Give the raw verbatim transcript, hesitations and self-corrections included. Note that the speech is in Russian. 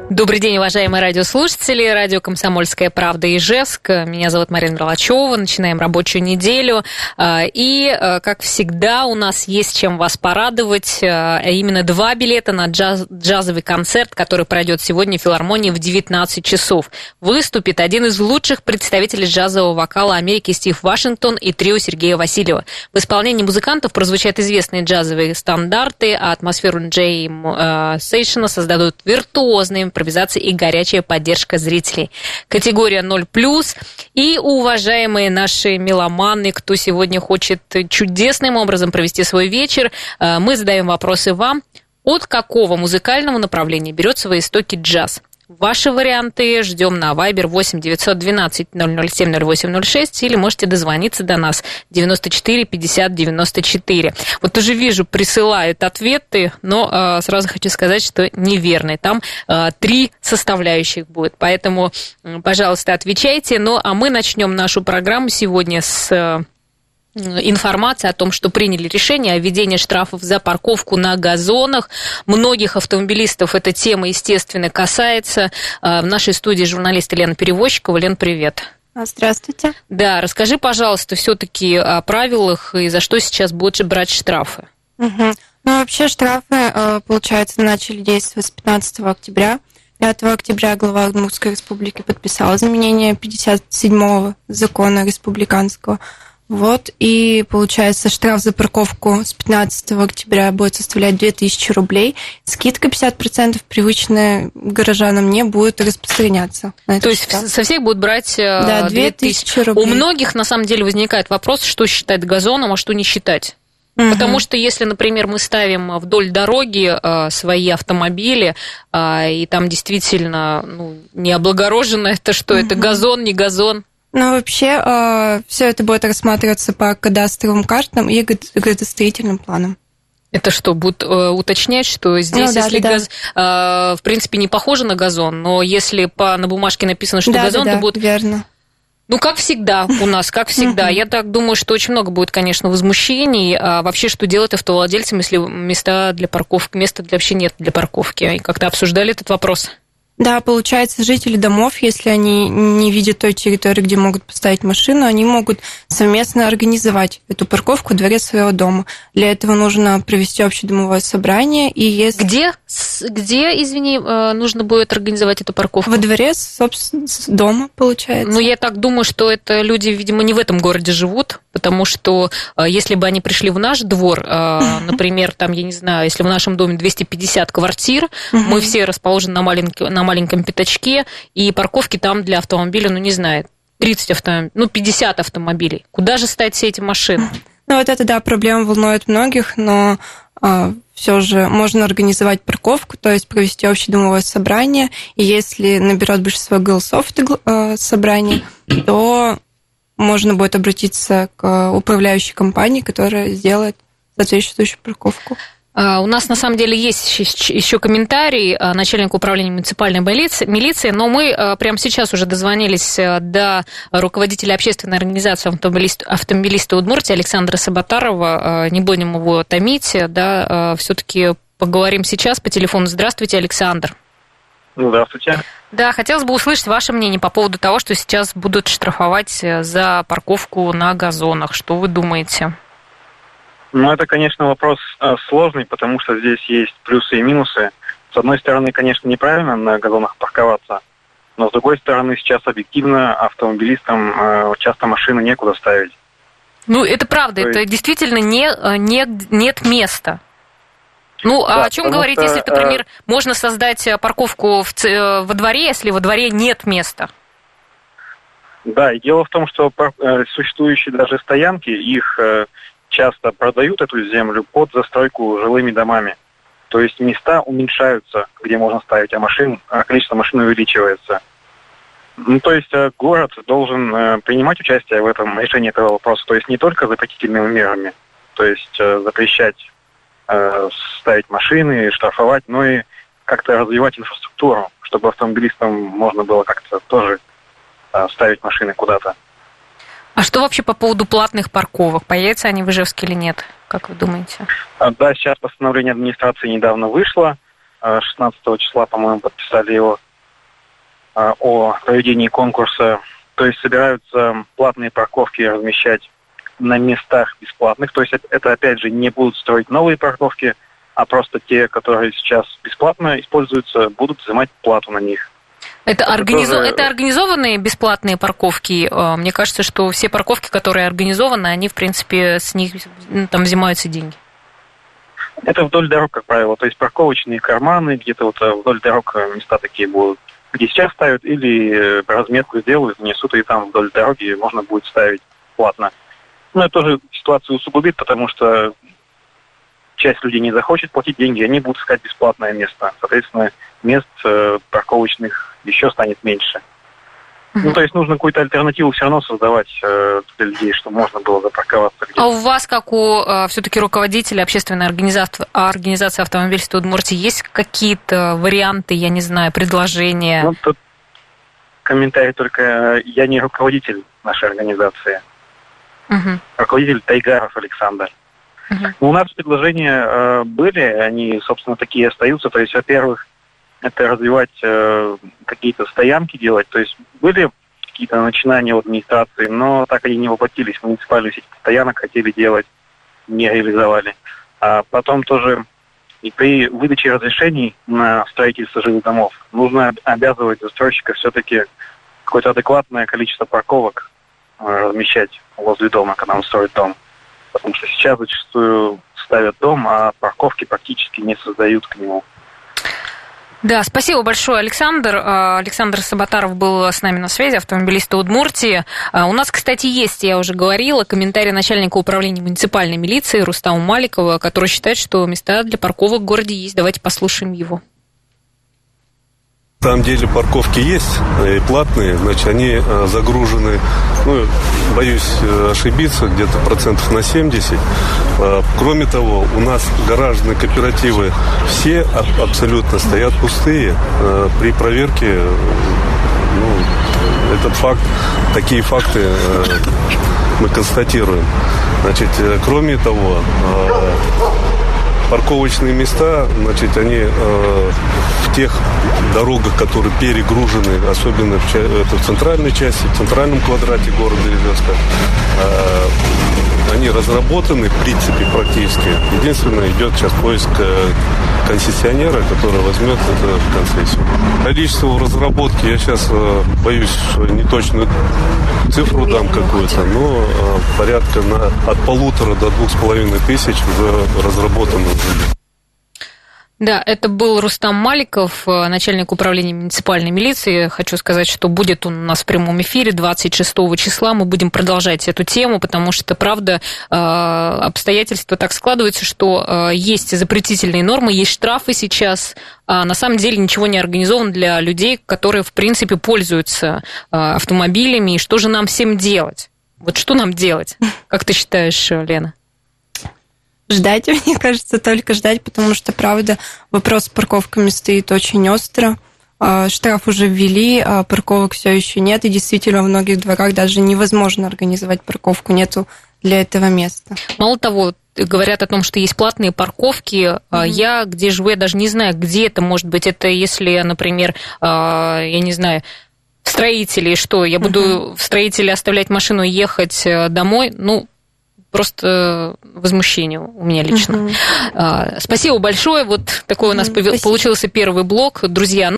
Добрый день, уважаемые радиослушатели. Радио «Комсомольская правда» Ижевск. Меня зовут Марина Мерлачева. Начинаем рабочую неделю. И, как всегда, у нас есть чем вас порадовать. Именно два билета на джаз, джазовый концерт, который пройдет сегодня в филармонии в девятнадцать часов. Выступит один из лучших представителей джазового вокала Америки Стив Вашингтон и трио Сергея Васильева. В исполнении музыкантов прозвучат известные джазовые стандарты, а атмосферу джейм сейшена создадут виртуозные импровизации и горячая поддержка зрителей. Категория ноль плюс. И, уважаемые наши меломаны, кто сегодня хочет чудесным образом провести свой вечер, мы задаем вопросы вам. От какого музыкального направления берет свои истоки джаз? Ваши варианты ждем на Viber восемь девятьсот двенадцать ноль ноль семь ноль восемь ноль шесть или можете дозвониться до нас девяносто четыре пятьдесят девяносто четыре. Вот уже вижу, присылают ответы, но э, сразу хочу сказать, что неверные. Там э, три составляющих будет, поэтому, э, пожалуйста, отвечайте. Ну, а мы начнем нашу программу сегодня с... Э, информация о том, что приняли решение о введении штрафов за парковку на газонах. Многих автомобилистов эта тема, естественно, касается. В нашей студии журналист Елена Перевозчикова. Лен, привет. Здравствуйте. Да, расскажи, пожалуйста, все-таки о правилах и за что сейчас будут брать штрафы. Угу. Ну, вообще штрафы, получается, начали действовать с пятнадцатого октября. пятого октября глава Удмуртской республики подписал изменение пятьдесят седьмого закона республиканского. Вот, и получается, штраф за парковку с пятнадцатого октября будет составлять две тысячи рублей. Скидка пятьдесят процентов привычная горожанам не будет распространяться. То есть штраф. Со всех будут брать да, две тысячи рублей. У многих, на самом деле, возникает вопрос, что считать газоном, а что не считать. Угу. Потому что если, например, мы ставим вдоль дороги э, свои автомобили, э, и там действительно ну, не облагорожено это, что угу. это газон, не газон. Ну, вообще, э, все это будет рассматриваться по кадастровым картам и градостроительным планам. Это что, будут э, уточнять, что здесь, ну, да, если да, газ, да. Э, в принципе, не похоже на газон, но если по, на бумажке написано, что да, газон, да, то да, будут... верно. Ну, как всегда у нас, как всегда. Я так думаю, что очень много будет, конечно, возмущений. А вообще, что делать автовладельцам, если места для парковки, места для, вообще нет для парковки? И как-то обсуждали этот вопрос? Да, получается, жители домов, если они не видят той территории, где могут поставить машину, они могут совместно организовать эту парковку в дворе своего дома. Для этого нужно провести общедомовое собрание. И если... Где, где, извини, нужно будет организовать эту парковку? Во дворе, собственно, дома, получается. Ну, я так думаю, что это люди, видимо, не в этом городе живут, потому что если бы они пришли в наш двор, например, там, я не знаю, если в нашем доме двести пятьдесят квартир, мы все расположены на маленьком, на маленьком пятачке, и парковки там для автомобиля, ну, не знаю, тридцать автомобилей, ну, пятьдесят автомобилей. Куда же ставить все эти машины? Ну, вот это, да, проблема волнует многих, но э, все же можно организовать парковку, то есть провести общедомовое собрание, и если наберет большинство голосов это э, собрание, то можно будет обратиться к управляющей компании, которая сделает соответствующую парковку. У нас, на самом деле, есть еще комментарий начальника управления муниципальной милиции, но мы прямо сейчас уже дозвонились до руководителя общественной организации автомобилиста Удмуртии Александра Саботарова. Не будем его томить, да, все-таки поговорим сейчас по телефону. Здравствуйте, Александр. Здравствуйте. Да, хотелось бы услышать ваше мнение по поводу того, что сейчас будут штрафовать за парковку на газонах. Что вы думаете? Ну, это, конечно, вопрос э, сложный, потому что здесь есть плюсы и минусы. С одной стороны, конечно, неправильно на газонах парковаться, но с другой стороны, сейчас объективно автомобилистам э, часто машины некуда ставить. Ну, это правда, То это есть... действительно не, не, нет места. Ну, да, а о чем говорить, что, если, например, э... можно создать парковку в, во дворе, если во дворе нет места? Да, и дело в том, что э, существующие даже стоянки, их... Э, часто продают эту землю под застройку жилыми домами. То есть места уменьшаются, где можно ставить, а машин, а количество машин увеличивается. Ну, то есть город должен принимать участие в этом решении этого вопроса. То есть не только запретительными мерами, то есть запрещать ставить машины, штрафовать, но и как-то развивать инфраструктуру, чтобы автомобилистам можно было как-то тоже ставить машины куда-то. А что вообще по поводу платных парковок? Появятся они в Ижевске или нет? Как вы думаете? Да, сейчас постановление администрации недавно вышло. шестнадцатого числа, по-моему, подписали его, о проведении конкурса. То есть собираются платные парковки размещать на местах бесплатных. То есть это, опять же, не будут строить новые парковки, а просто те, которые сейчас бесплатно используются, будут взимать плату на них. Это, это, организо... тоже... это организованные бесплатные парковки? Мне кажется, что все парковки, которые организованы, они, в принципе, с них там взимаются деньги. Это вдоль дорог, как правило. То есть парковочные карманы, где-то вот вдоль дорог места такие будут. Где сейчас ставят, или разметку сделают, несут, и там вдоль дороги можно будет ставить платно. Но это тоже ситуацию усугубит, потому что часть людей не захочет платить деньги, они будут искать бесплатное место. Соответственно, мест э, парковочных еще станет меньше. Uh-huh. Ну, то есть нужно какую-то альтернативу все равно создавать э, для людей, чтобы можно было запарковаться где-то. А у вас, как у э, все-таки руководителя общественной организации, организации «Автомобильство Удмуртии», есть какие-то варианты, я не знаю, предложения? Ну, тут комментарий только: я не руководитель нашей организации. Uh-huh. Руководитель Тайгаров Александр. Uh-huh. Ну, у нас предложения э, были, они, собственно, такие остаются. То есть, во-первых, это развивать э, какие-то стоянки делать. То есть были какие-то начинания у администрации, но так они не воплотились. Муниципальные сети стоянок хотели делать, не реализовали. А потом тоже и при выдаче разрешений на строительство жилых домов нужно обязывать застройщика все-таки какое-то адекватное количество парковок э, размещать возле дома, когда он строит дом. Потому что сейчас зачастую ставят дом, а парковки практически не создают к нему. Да, спасибо большое, Александр. Александр Сабатаров был с нами на связи, автомобилист Удмуртии. У нас, кстати, есть, я уже говорила, комментарий начальника управления муниципальной милиции Рустама Маликова, который считает, что места для парковок в городе есть. Давайте послушаем его. На самом деле парковки есть, и платные, значит, они загружены, ну, боюсь ошибиться, где-то процентов на семьдесят. Кроме того, у нас гаражные кооперативы все абсолютно стоят пустые. При проверке, ну, этот факт, такие факты мы констатируем. Значит, кроме того, парковочные места, значит, они э, в тех дорогах, которые перегружены, особенно в, это в центральной части, в центральном квадрате города Ижевска, э, они разработаны, в принципе, практически. Единственное, идет сейчас поиск э, концессионера, который возьмет это в концессию. Количество в разработке, я сейчас э, боюсь, что не точную цифру дам какую-то, но э, порядка на, от полутора до двух с половиной тысяч уже разработано. Да, это был Рустам Маликов, начальник управления муниципальной милиции. Хочу сказать, что будет он у нас в прямом эфире двадцать шестого числа. Мы будем продолжать эту тему, потому что, правда, обстоятельства так складываются, что есть запретительные нормы, есть штрафы сейчас, а на самом деле ничего не организовано для людей, которые, в принципе, пользуются автомобилями. И что же нам всем делать? Вот что нам делать? Как ты считаешь, Лена? Ждать, мне кажется, только ждать, потому что, правда, вопрос с парковками стоит очень остро. Штраф уже ввели, а парковок все еще нет, и действительно в многих дворах даже невозможно организовать парковку, нету для этого места. Мало того, говорят о том, что есть платные парковки. Mm-hmm. Я, где живу, я даже не знаю, где это может быть. Это если, например, я не знаю, в строителе, что, я буду mm-hmm. в строителе оставлять машину и ехать домой, ну, просто возмущение у меня лично. Uh-huh. Спасибо большое. Вот такой у нас uh-huh. получился первый блок. Друзья,